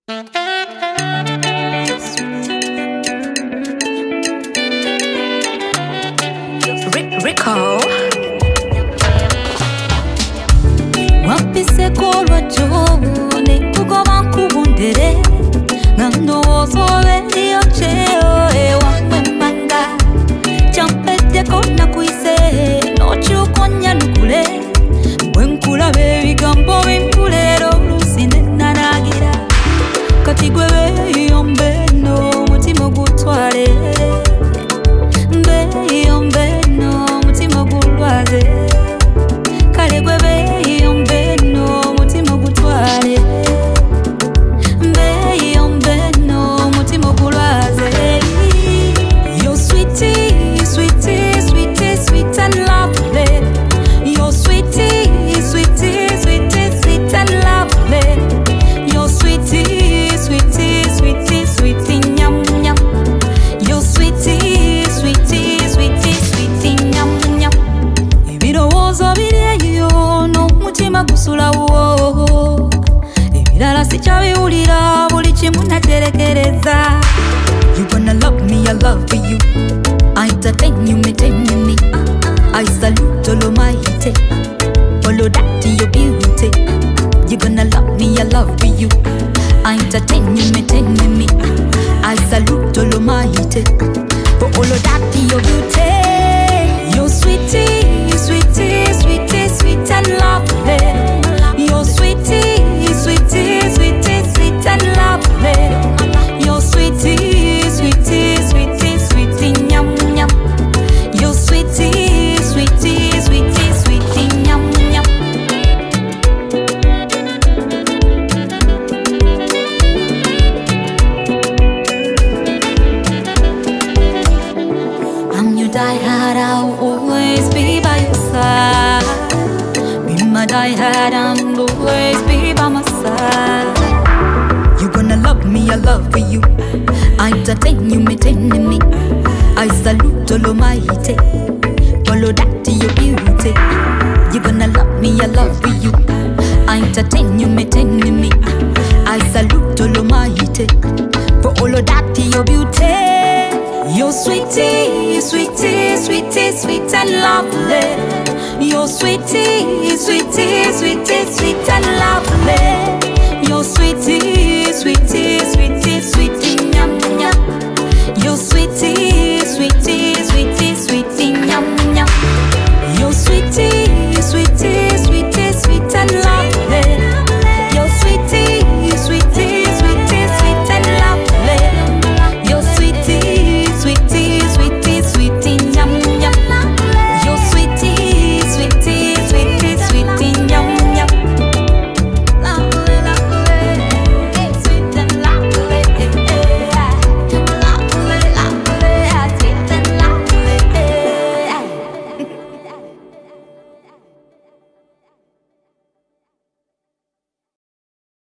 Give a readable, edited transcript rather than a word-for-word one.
Rico Wapise kolwa jone kugoba nkubundere Ngando ozobe liyo cheo ewa mwemanga Champete kona kuise nochu konya nukule Mwenkula bebi gambo bimpulero lusine nanagira Katigwe be yombe no mutima gutware Be yombe no mutima gulwaze Kalegwe be yombe no mutima gutware Be yombe no mutima gulwaze You're sweetie, sweetie, sweetie, sweet and lovely You're sweetie, sweetie, sweetie, sweet and lovely You're sweetie, sweetie, sweetie, sweetie, nyam nyam You're sweetie, sweetie, sweetie, sweetie, nyam nyam Ebirowoozo bireyo no mutima gusula wo Ebirala sikyabiwulira buli kimu naterekereza You gonna love me, I love you I entertain you, maintain me I salute all of my hate Follow that to your beauty You gonna love me, I love you I entertain you, maintain me I salute all of my hate For all of that to your beauty You're sweetie, sweetie, sweetie, sweet and lovely You're sweetie, sweetie, sweetie, sweet and lovely You're sweetie, sweetie, sweetie, sweetie, nyam nyam You're sweetie, sweetie, sweetie, sweetie, nyam nyam I'm your diehard, I'll always be by your side Be my diehard, I'll always be by my side You gonna love me, I love you I entertain you, maintain me I salute all of my hate Follow that to your beauty You gonna love me, I love you I entertain you, maintain me I salute all of my hate For all of that to your beauty You're sweetie, sweetie, sweetie, sweet and lovely You're sweetie, sweetie, sweetie, sweet and lovely You're sweetie,